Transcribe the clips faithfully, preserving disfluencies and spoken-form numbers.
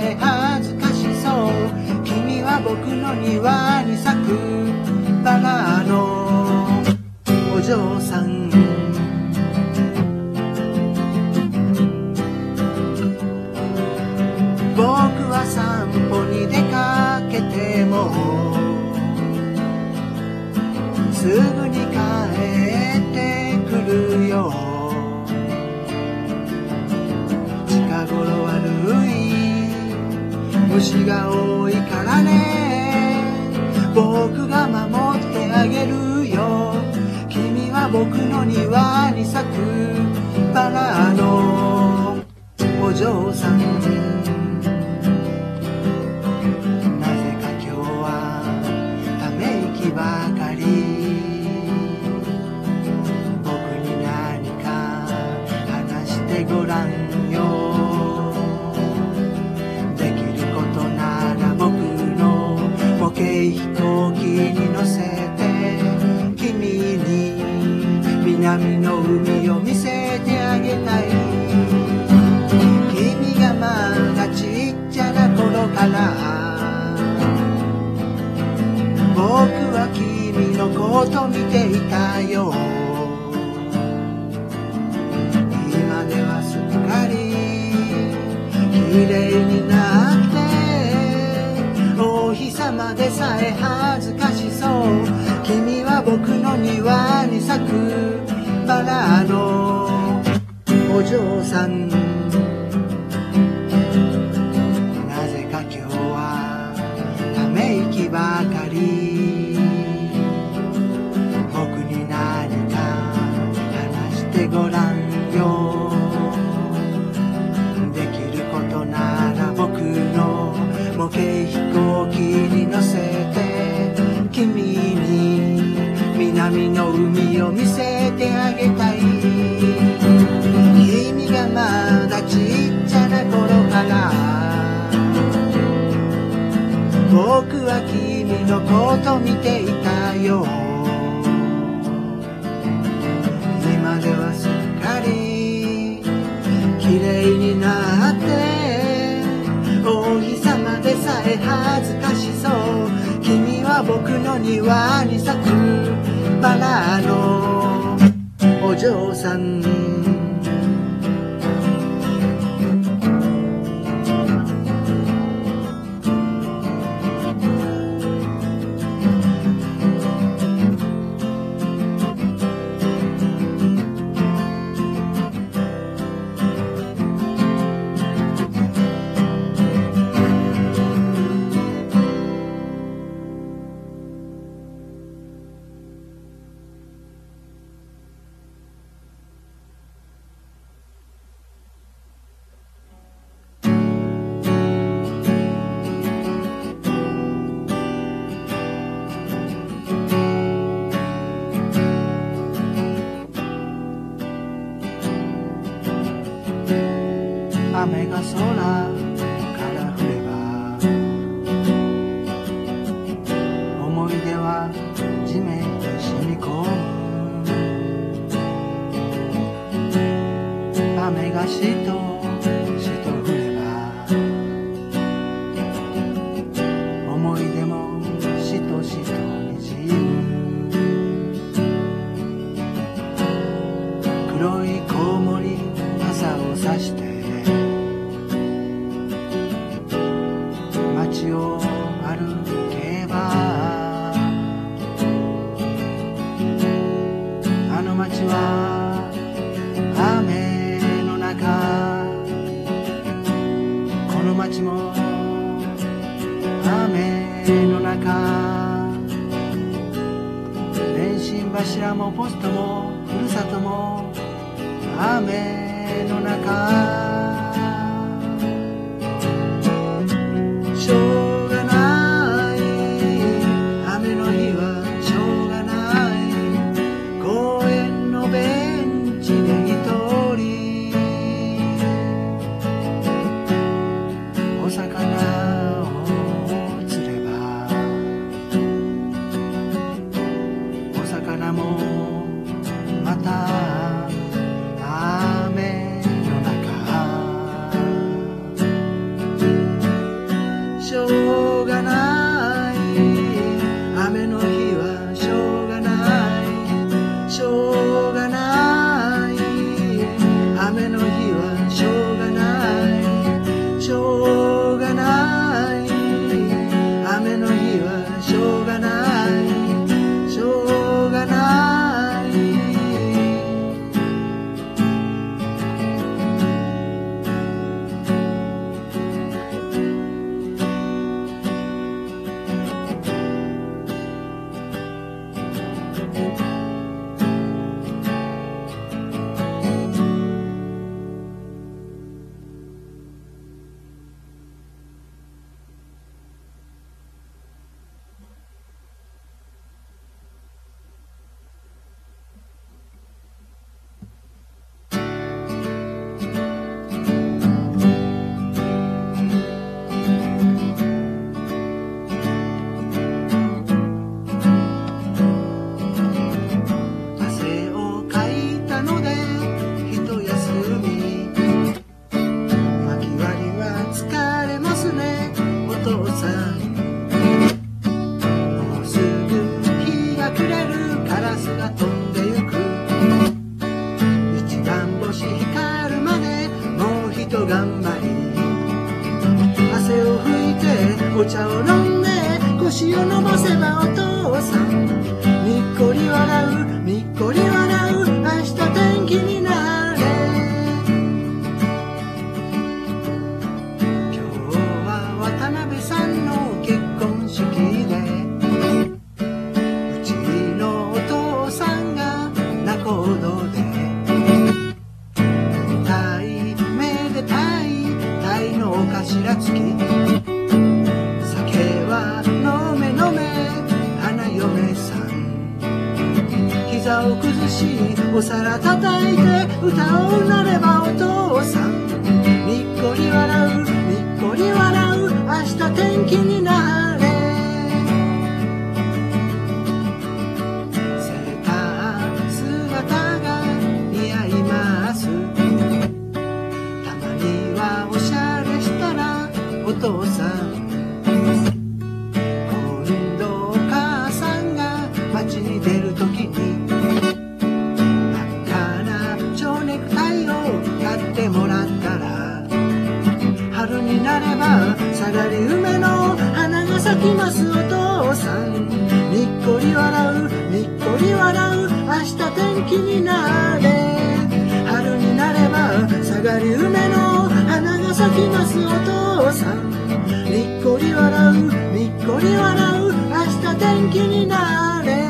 え恥ずかしそう。君は僕の庭に咲くバラのお嬢さん。僕は散歩に出かけてもすぐに帰ってくるよ。近頃悪い虫が多いからね、僕が守ってあげるよ。君は僕の庭に咲くバラのお嬢さん。なぜか今日はため息ばかり。僕に何か話してごらんよ。できることなら僕の模型飛行機に乗せて君に南の海を見せてあげたい。君がまだちっちゃな頃から僕は君のこと見ていたよ。今ではすっかり綺麗になってお日様でさえ恥ずかしそう。君は僕の庭に咲くバラのお嬢さん。なぜか今日はため息ばかり。僕に何か話してごらんよ。できることなら僕の模型飛行機に乗せて君に南の海を見せてあげたい。君がまだちっちゃな頃から僕は君のこと見ていたよ。今ではすっかり綺麗になってお日様でさえ恥ずかしそう。君は僕の庭に咲くバラのお嬢さん。雨が空から降れば思い出は地面に染み込む。雨がしとしと降れば思い出もしとしとにじむ。黒いコウモリ傘をさして街を歩けばあの街は雨の中、この街も雨の中、電信柱もポストもふるさとも雨の中。しょうがない雨の日はしょうがない。公園のベンチで一人お魚を釣ればお魚もまた雨の中。 と頑張り汗を拭いてお茶を飲んで腰を伸ばせばお父さんにっこり笑うにっこり笑う明日天気になれ今日は渡辺さんの結婚式でうちのお父さんが仲人でたいめでたいたいのお頭付き膝を崩しお皿叩いて歌を歌ればお父さんにっこり笑うにっこり笑う明日天気になれセーター姿が似合いますたまにはおしゃれしたらお父さん今度お母さんが街に出るときにもらったら春になれば下がり梅の花が咲きますお父さんにっこり笑うにっこり笑う明日天気になれ春になれば下がり梅の花が咲きますお父さんにっこり笑うにっこり笑う明日天気になれ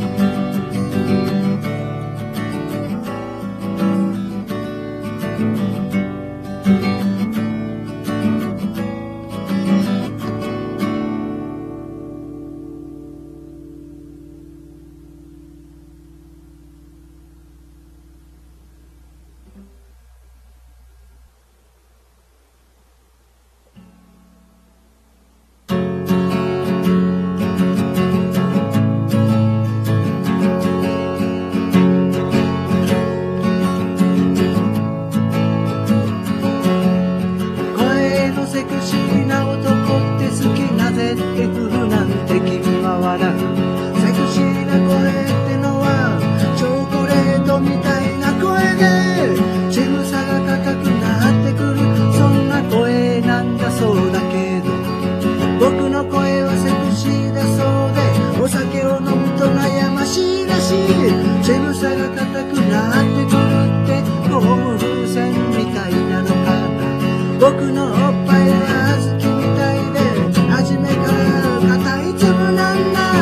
僕のおっぱいは小豆みたいで初めから硬い粒なんだ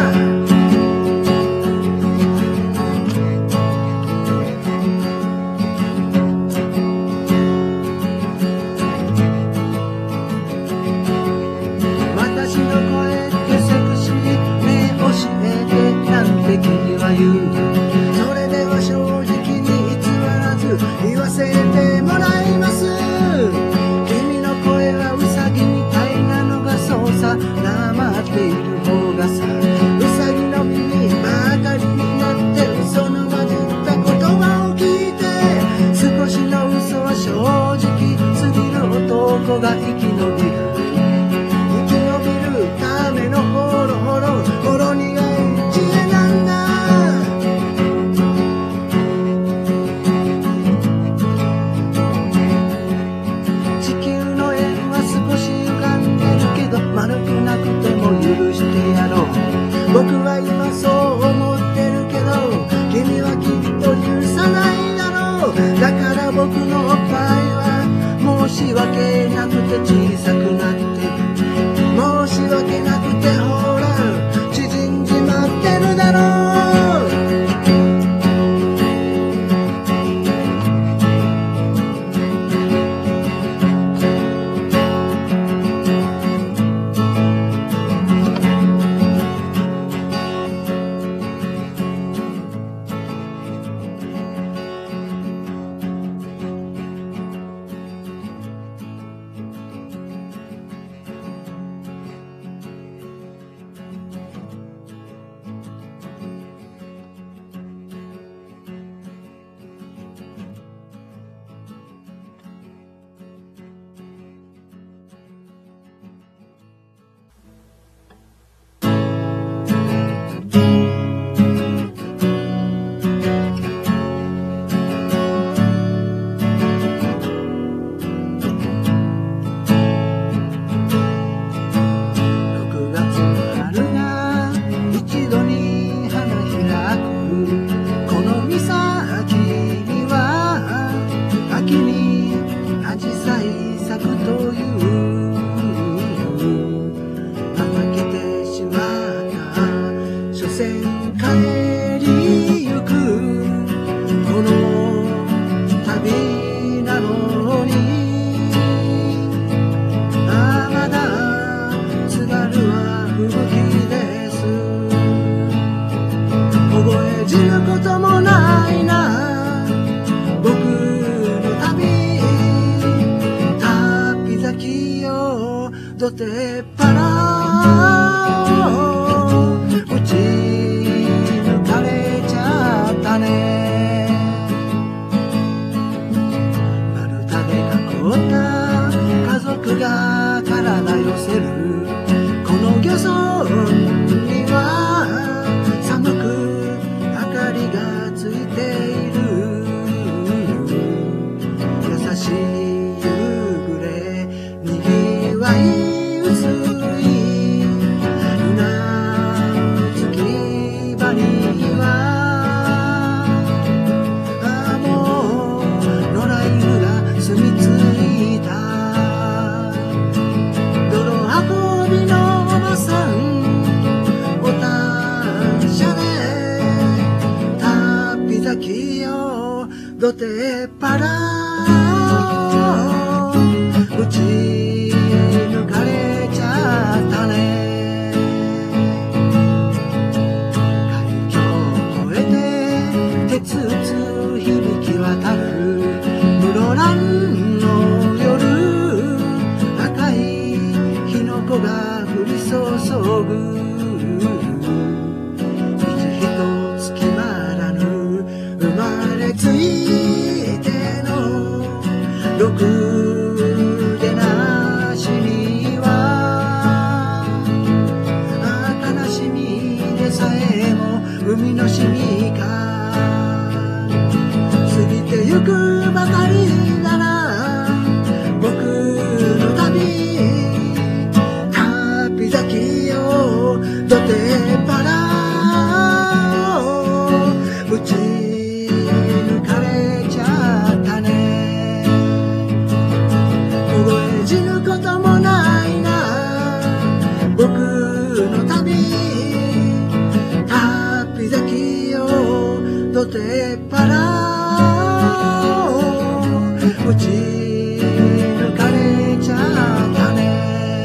私の声ってセクシーね教えてなんて君は言うそれでは正直に偽らず言わせてもらいますなまっている方がさうさぎの耳ばかりになって嘘の混じった言葉を聞いて少しの嘘は正直すぎる男が生き延びる生き延びるためのほろほろほろ苦い知恵なんだ地球の円は少し歪んでるけど丸くなくても許してやろう僕は今そう思ってるけど君はきっと許さないだろうだから僕のおっぱいは申し訳なくて小さくなってる申し訳なくてほら縮んじまってるだろうどてっぱら打ち抜かれちゃったね。丸太で囲った家族が体寄せるこの漁村には寒く明かりがついている。優しい夕暮れにぎわい薄いうなずき場にはああもう野良犬が住み着いた。泥運びのおばさんおたんしゃれ旅先よどてっぱら打ち抜かれちゃったね。海峡を越えて鉄つ響き渡る室蘭の夜赤い火の粉が降り注ぐ。いつひとつ決まらぬ生まれついてのろくでなしには悲しみでさえも海のしみか過ぎてゆくばかりなら僕の旅旅先よどてっぱら打ち抜かれちゃったね。凍え死ぬこともないな僕の旅旅先よどてっぱら打ち抜かれちゃったね。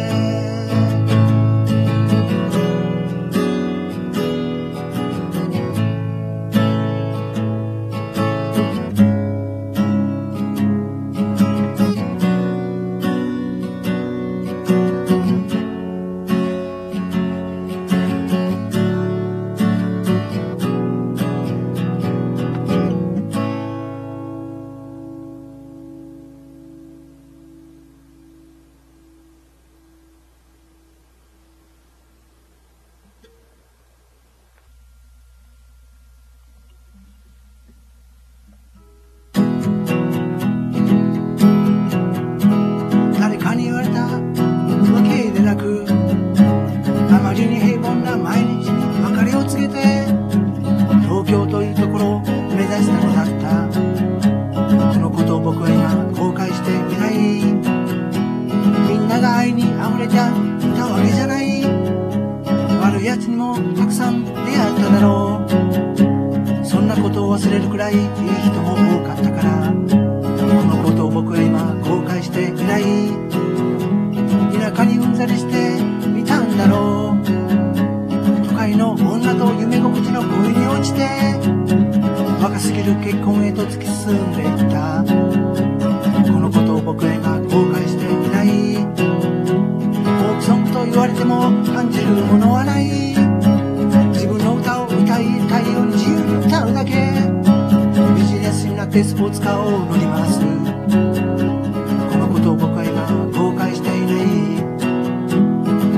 誰かに言われたわけでなくあまりに平凡な毎日に別れを告げて東京というところを目指したのだった。このことを僕は今後悔していない。みんなが愛に溢れていたわけじゃない。悪いやつにもたくさん出会っただろう。そんなことを忘れるくらいいい人も多かったからこのことを僕は今後悔していない。田舎にうんざりしていたんだろう。都会の女と夢心地の恋に落ちて若すぎる結婚へと突き進んでいった。このことを僕は今後悔していない。フォークソングと言われても感じるものはない。自分の歌を歌いたいように自由に歌うだけ。ビジネスになってスポーツカーを乗ります。このことを僕は今後悔していない。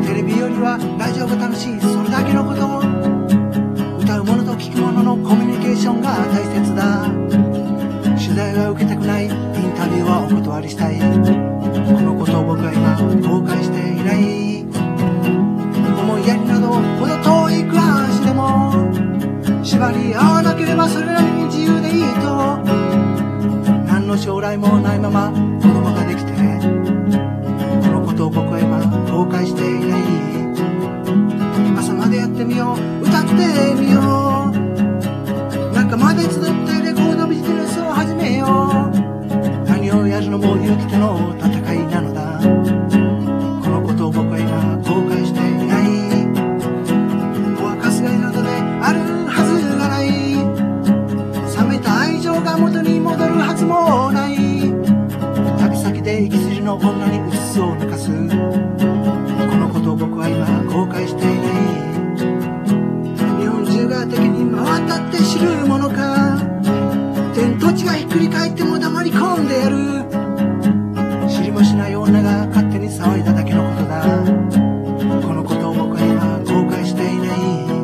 テレビよりはラジオが楽しいそれだけのこと。歌うものと聞くもののコミュニケーションが大切だ。取材は受けたくない。インタビューはお断りしたい。このことを僕は今後悔していない。思いやりなどほど遠い暮らしでも縛り合わなければそれなりに自由でいいと。何の将来もないまま子供ができてこのことを僕は今後悔していない。朝までやってみよう歌ってみよう仲間で集ってレコードビジネスを始めよう。何をやるのも勇気との戦いなのだ。このことを僕は今後悔していない。子は春日井などであるはずがない。冷めた愛情が元に戻るはずもない。旅先で行き筋の女にうつつを抜かす知るものか。天と地がひっくり返っても黙り込んでやる。知りもしない女が勝手に騒いだだけのことだ。このことを僕は今後悔していない。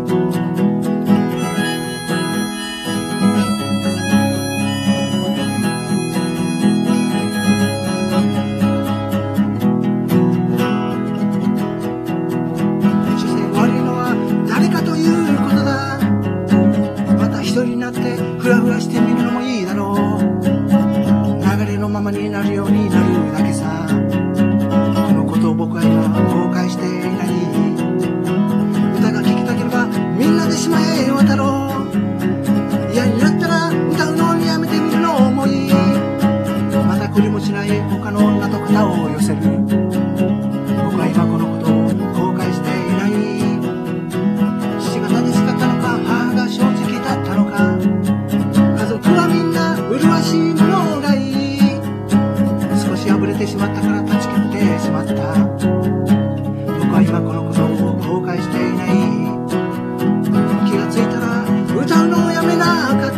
所詮悪いのは誰かということだ。また一人になってふらふらしてみるのもいいだろう。流れのままになるようになるだけさ。このことを僕は今後悔していない。歌が聴きたければみんなで島へ渡ろう。嫌になったら歌うのをやめてみるのもいい。また懲りもしない他の女と肩を寄せる。僕は今このことを後悔していない。父が正しかったのか、母が正直だったのか。家族はみんな麗しいものがいい。少し破れてしまったから断ち切ってしまった。僕は今このことを後悔していない。気がついたら歌うのをやめなかった。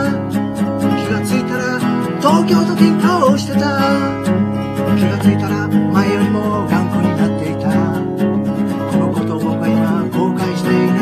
気がついたら東京と喧嘩をしてた。気がついたら前よりも頑固になっていた。このことを僕は今後悔していない。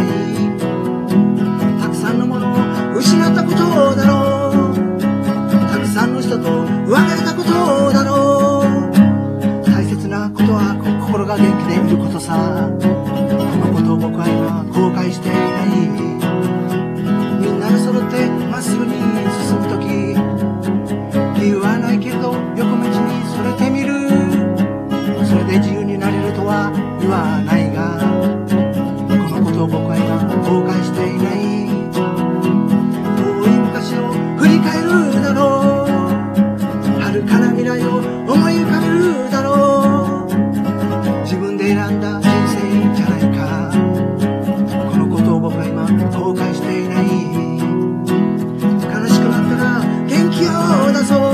たくさんのものを失ったことだろう。たくさんの人と別れたことだろう。大切なことは心が元気でいることさ。このことを僕は今後悔していない。みんなが揃ってまっすぐに進むとき、理由はないけれど横道にそれてみる。それで自由になれるとは言わないが、このことを僕は今後悔していない。遠い昔を振り返るだろう。遥かな未来を思い浮かべるだろう。自分で選んだ人生じゃないか。このことを僕は今後悔していない。悲しくなったら元気を出そう。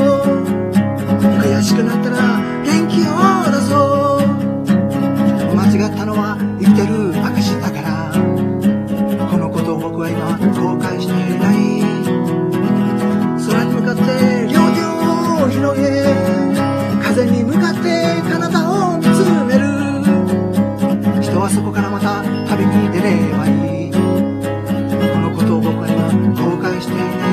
悔しくなったら元気を出そう。間違ったのは生きてる証だから。このことを僕は今後悔していない。空に向かって両手を広げ、風に向かって彼方を見つめる。人はそこからまた旅に出ればいい。このことを僕は今後悔していない。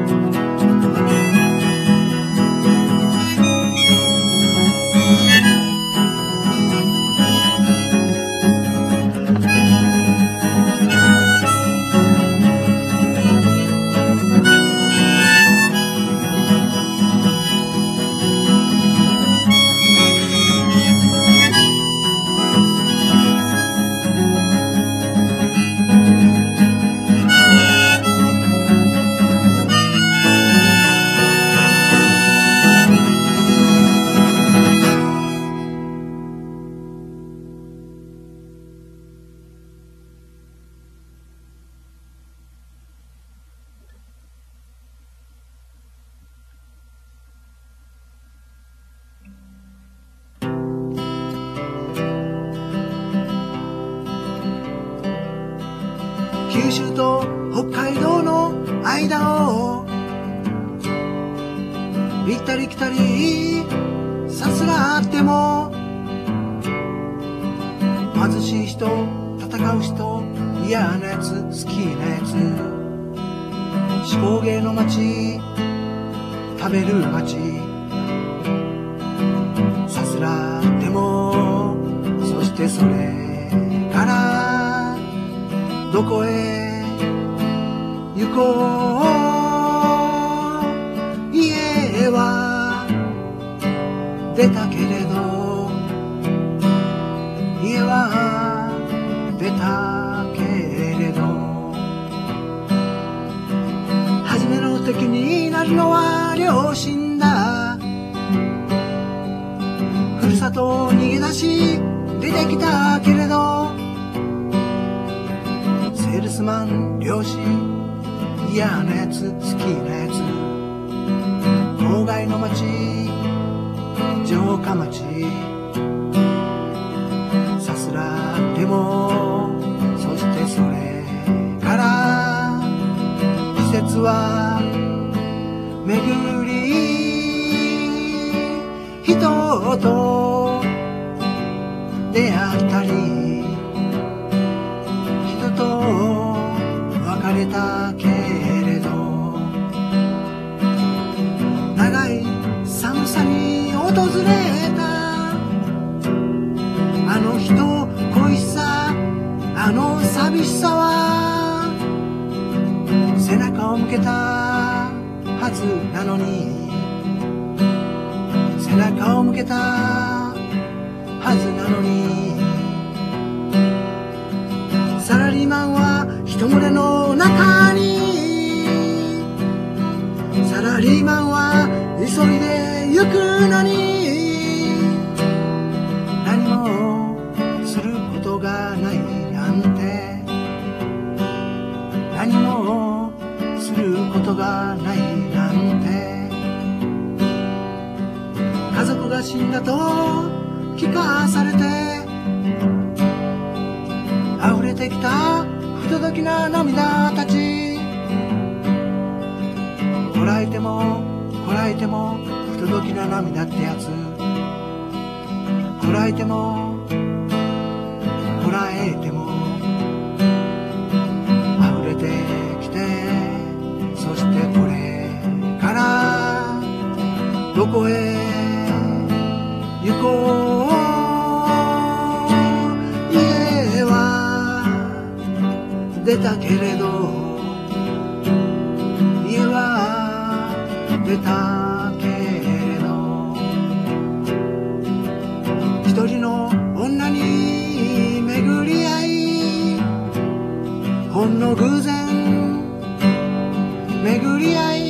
九州と北海道の間を行ったり来たりさすらあっても、貧しい人、戦う人、嫌なやつ、好きなやつ、手工芸の街、食べる街、さすらっても、そしてそれからどこへ行こう。家は出たけれど、家は出たけれど、初めの敵になるのは両親だ。ふるさとを逃げ出し出てきたけれど、セールスマン、漁師、嫌なやつ、好きなやつ、郊外の町、城下町、さすらっても、そしてそれから夏は巡り人と出会ったり人と別れたけれど長い寒さに訪れたあの人恋しさあの寂しさは背中を向けたはずなのに背中を向けたはずなのにサラリーマンは人群れの中にサラリーマンは急いで行くのに何もすることがないなんて何もすることがないなんて家族が死んだと聞かされて溢れてきた不届きな涙たちこらえてもこらえても不届きな涙ってやつこらえてもこらえても溢れてきてそしてこれからどこへ行こう家は出たけれど家は出たけれど一人の女に巡り合いほんの偶然巡り合い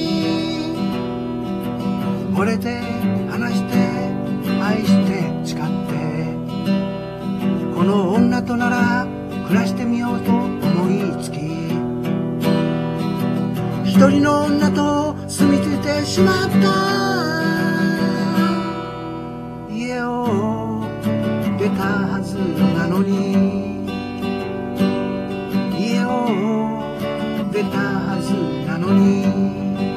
惚れて話して愛して誓ってこの女となら暮らしてみようと思いつき一人の女と住み着いてしまった家を出たはずなのに家を出たはずなのに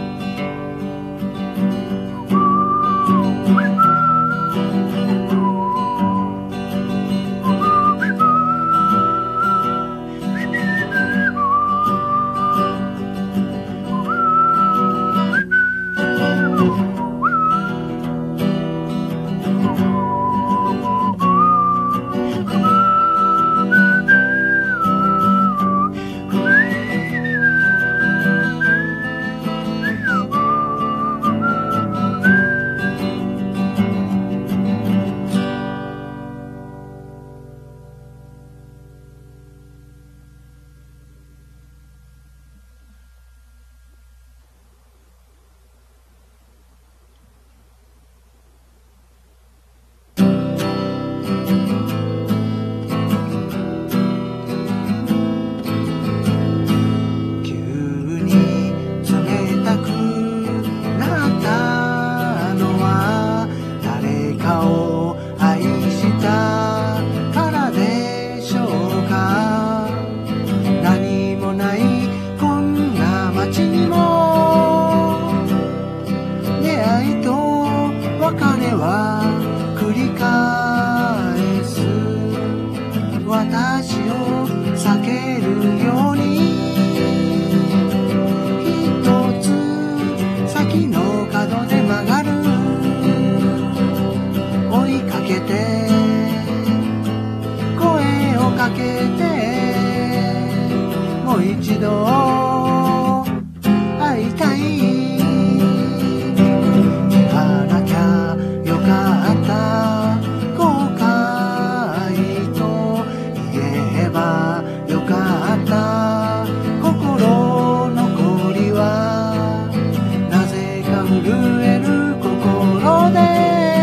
私を避けるように一つ先の角で曲がる追いかけて声をかけてもう一度会いたい行かなきゃよかった後悔と言えばよかった心残りはなぜか震える心で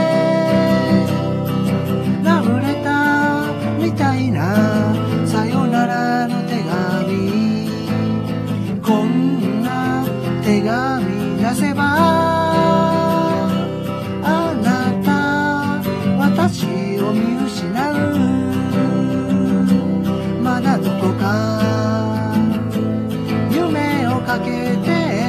ラブレターみたいなさよならの手紙こんな手紙出せばあなた私を見失うまだどこか夢をかけて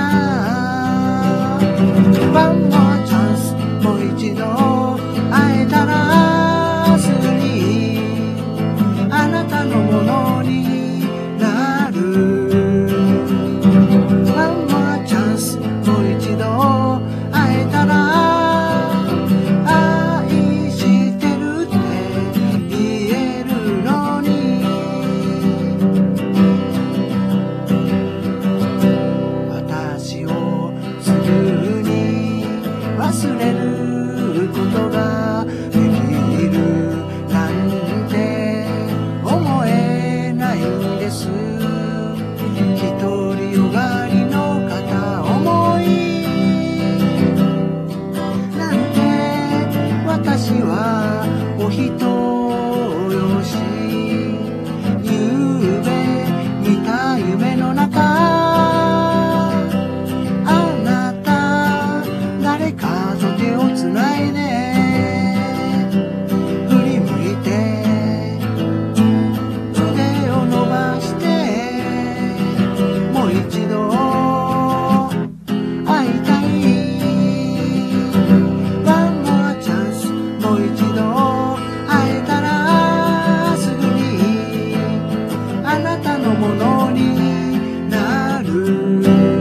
ワンモアチャンス、もう一度会えたらすぐにあなたのものになる。ワンモアチャンス、もう一度会えたら愛してるって言えるのに。私をすぐに忘れることができるなんて思えないんです。独りよがりの片思いなんて私はお人よし。ゆうべ見た夢の中、あなた誰かと手をつないで振り向いて腕を伸ばしてもう一度会いたい。ワンモアチャンス、もう一度会えたらすぐにあなたのものになる。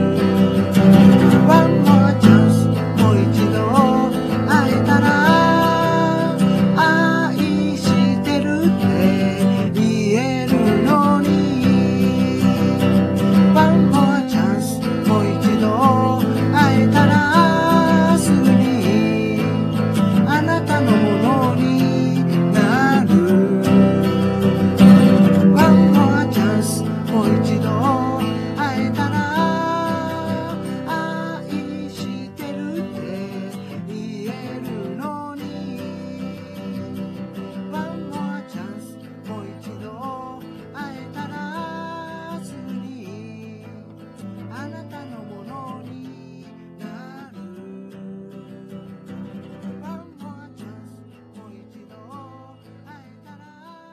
ワンモアチャンス、もう一度会えたら愛してるって言えるのに。ワンモアチャンス、もう一度会えたらすぐにあなたのものになる。ワンモアチャンス、もう一度会えたら愛してるって言えるのに。ワンモアチャンス、もう一度会えたらすぐにあなたのものになる。ワンモアチャンス、もう一度会えたら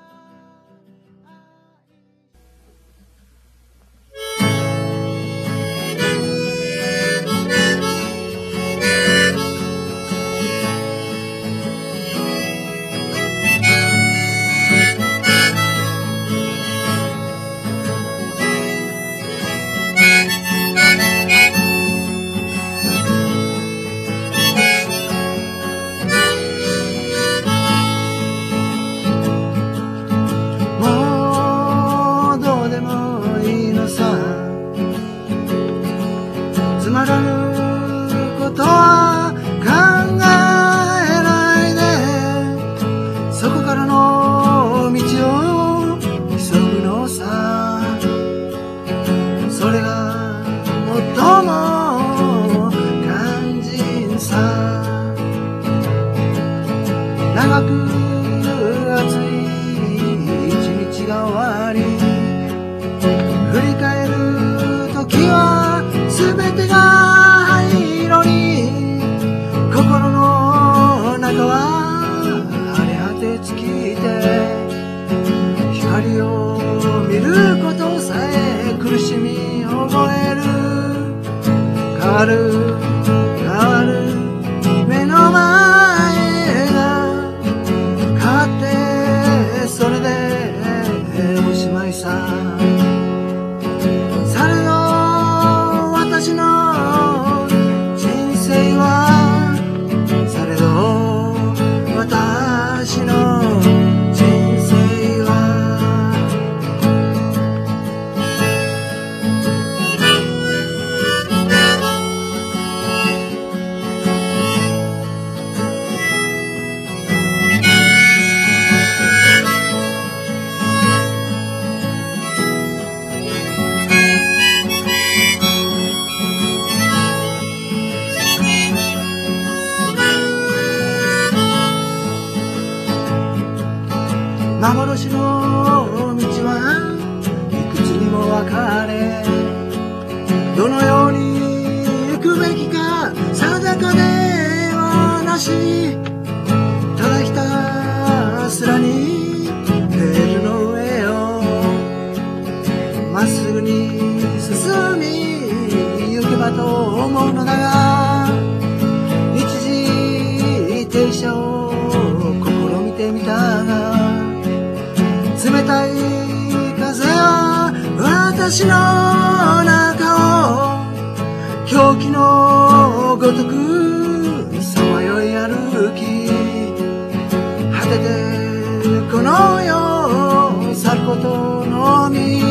もうどうでもいいのさ。つまらぬことは考えないでそこからの道を急ぐのさ。それが最も肝心さ。長く暑い一日が終わり振り返る時は全てが灰色に。心の中は荒れ果て尽きて光を見ることさえ苦しみ覚える。変わる変わる目の前が変わってそれでおしまいさ。されど私の人生はされど私の人生は幻の道はいくつにも分かれどのように行くべきか定かではなし。ただひたすらにレールの上をまっすぐに進み行けばだと思うのだが、一時停車を試みてみたが、冷たい風は私の中を狂気のごとくさまよい歩き、果ててこの世を去ることのみ。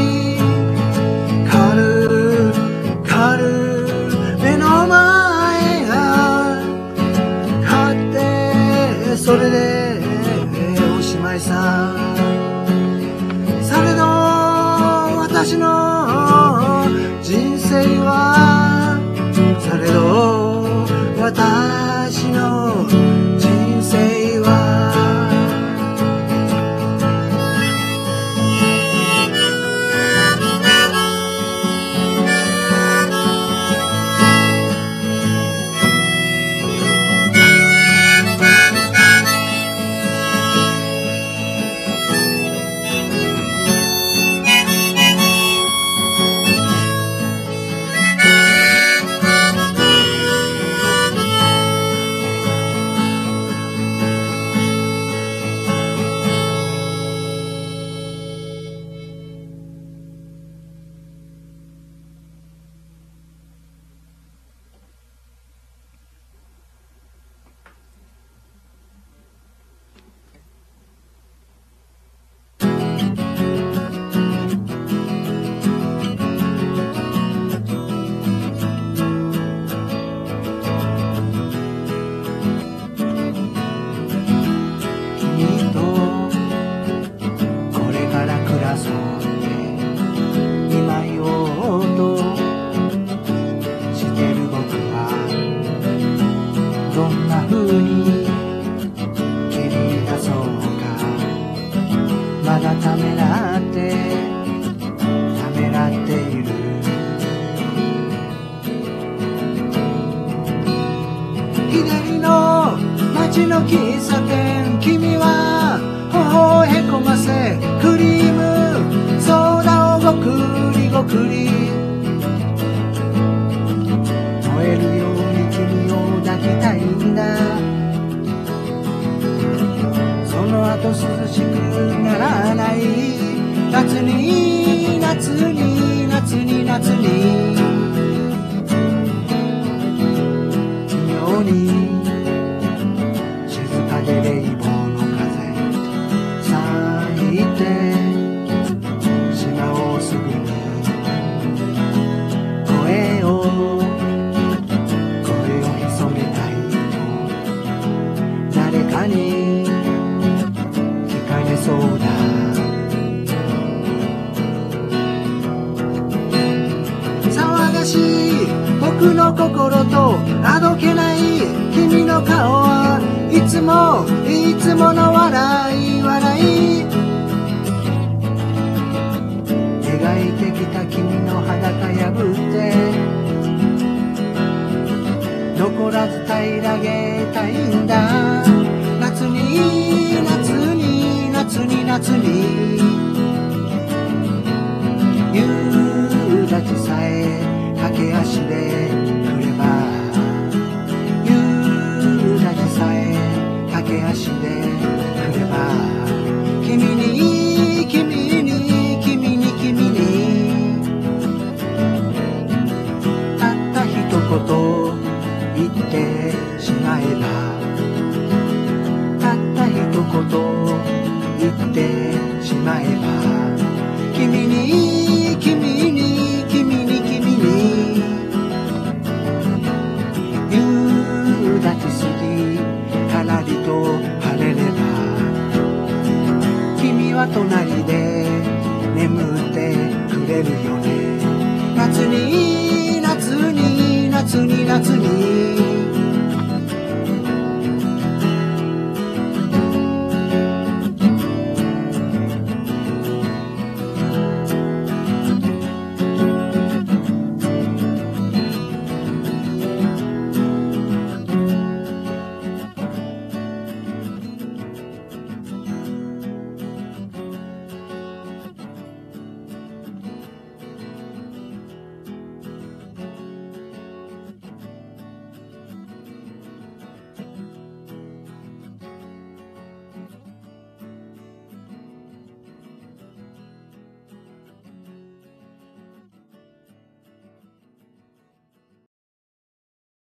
軽軽目の前が勝ってそれでおしまいさ。されど私の人生は、されど私の人生は喫茶店、君は頬をへこませクリームソーダをごくりごくり、燃えるように君を抱きたいんだ。その後涼しくならない夏に夏に夏に夏に妙にレイボーの風咲いてしまおうすぐに、声を声を潜めたいと誰かに聞かれそうだ。騒がしい僕の心とあどけない君の顔はいつもいつもの笑い笑い、描いてきた君の裸破って残らず平らげたいんだ。夏に夏に夏に夏に夕立さえ駆け足で来れば、夕立さえ駆け足で来れば、君に君に君に君にたった一言言ってしまえば、たった一言言ってしまえば、君に君に君に君に夕立過ぎからりと晴れれば、君は隣で眠ってくれるよね。夏に夏に夏に夏に